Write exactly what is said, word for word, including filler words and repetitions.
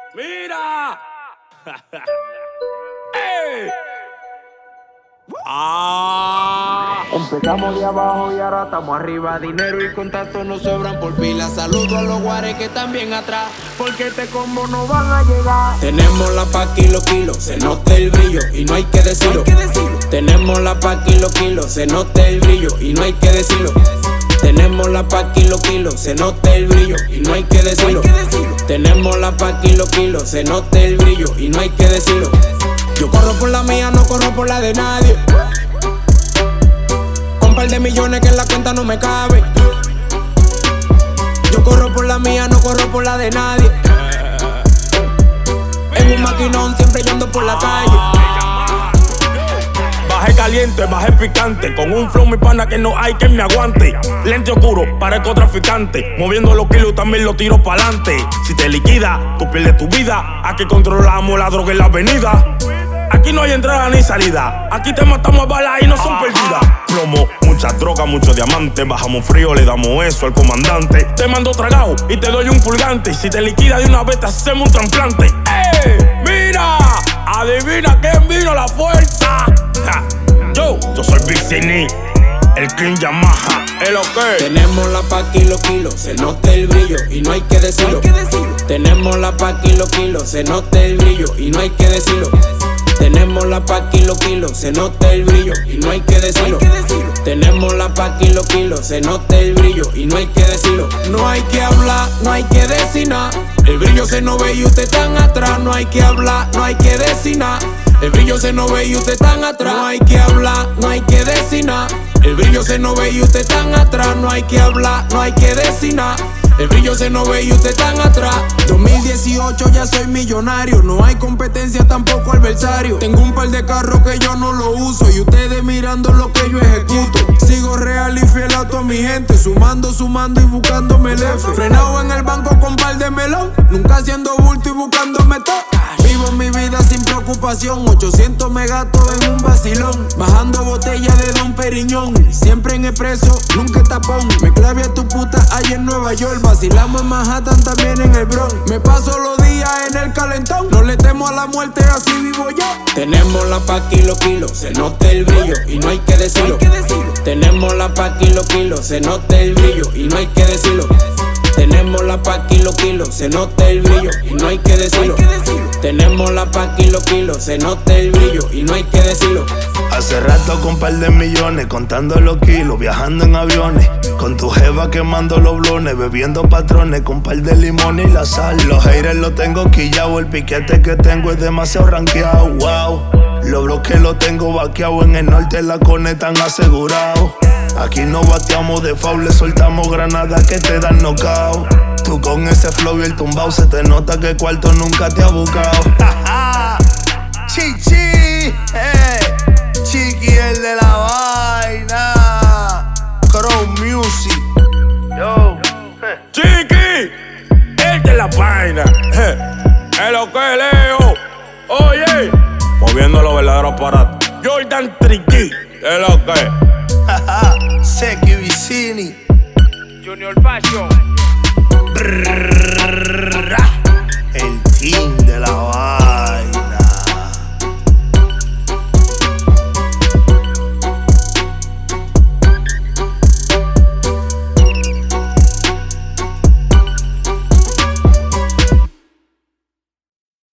Mira. ¡Ey! Ah. Empezamos de abajo y ahora estamos arriba. Dinero y contactos nos sobran por pila. Saludo a los guares que están bien atrás, porque este combo no van a llegar. Tenemos la pa' kilo kilo, se nota el brillo y no hay que decirlo. Hay que decirlo. Tenemos la pa' kilo kilo, se nota el brillo y no hay que decirlo. Tenemos la pa' kilo kilo, se nota el brillo y no hay que decirlo. Hay que decirlo. Tenemos la pa' kilo kilo, se nota el brillo y no hay que decirlo. Yo corro por la mía, no corro por la de nadie. Con par de millones que en la cuenta no me cabe. Yo corro por la mía, no corro por la de nadie. En un maquinón siempre yo ando por la calle. Bajé caliente, bajé picante. Con un flow mi pana que no hay quien me aguante. Lente oscuro, parezco traficante. Moviendo los kilos también los tiro pa'lante. Si te liquida, tú pierdes tu vida. Aquí controlamos la droga en la avenida. Aquí no hay entrada ni salida. Aquí te matamos a balas y no son perdidas. Plomo, mucha droga, mucho diamante. Bajamos frío, le damos eso al comandante. Te mando tragado y te doy un pulgante. Y si te liquida de una vez te hacemos un trasplante. ¡Ey! ¡Mira! Adivina quién vino la fuerza. Ja. Yo, yo soy Big Cini, el King Yamaha, es lo que. Tenemos la pa' kilo kilo, se nota el brillo y no hay que decirlo. Hay que decirlo. Tenemos la pa' kilo kilo, se nota el brillo y no hay que decirlo. Tenemos la pa' kilo kilo, se nota el brillo y no hay que decirlo. Hay que decirlo. Tenemos la pa' kilo kilo, se nota el brillo y no hay que decirlo. No hay que hablar, no hay que decir nada. El brillo se no ve y usted tan atrás. No hay que hablar, no hay que decir nada. El brillo se no ve y usted tan atrás. No hay que hablar, no hay que decir nada. El brillo se no ve y usted tan atrás. No hay que hablar, no hay que decir nada. El brillo se no ve y usted tan atrás. dos mil dieciocho ya soy millonario. No hay competencia, tampoco adversario. Tengo un par de carros que yo no lo uso y ustedes mirando lo que yo ejecuto. Sigo real y fiel a toda mi gente, sumando, sumando y buscándome el F. Frenado en el banco con par de melón, nunca haciendo bulto y buscándome todo. Vivo mi vida sin preocupación, ochocientos me gasto en un vacilón. Bajando botella de Don Periñón, siempre en expreso, nunca tapón. Me clavé a tu puta allá en Nueva York. Vacilamos en Manhattan, también en el Bronx. Me paso los días en el calentón. No le temo a la muerte, así vivo yo. Tenemos la pa' kilo kilo, se nota el brillo y no hay que decirlo. Hay que decirlo. Tenemos la pa' kilo kilo, se nota el brillo y no hay que decirlo. Tenemos la pa' kilo kilo, se nota el brillo y no hay que decirlo. Hay que decirlo. Tenemos la pa' kilo kilo, se nota el brillo y no hay que decirlo. Hace rato con par de millones, contando los kilos, viajando en aviones. Con tu jeva quemando los blones, bebiendo patrones con par de limones y la sal. Los haters los tengo quillao, el piquete que tengo es demasiado rankeado, wow. Los bloques los tengo vaqueado, en el norte la conectan asegurado. Aquí no bateamos de foul, le soltamos granadas que te dan knockout. Tú con ese flow y el tumbao se te nota que cuarto nunca te ha buscado. Chichi, eh. Chiqui el de la vaina. Crow Music. Yo, eh. Chiqui, el de la vaina. Eh. Es lo que leo. Oye, moviendo los verdaderos aparatos. Jordan Triqui, es lo que. Seki Vicini. Junior Fashion. Brrrr.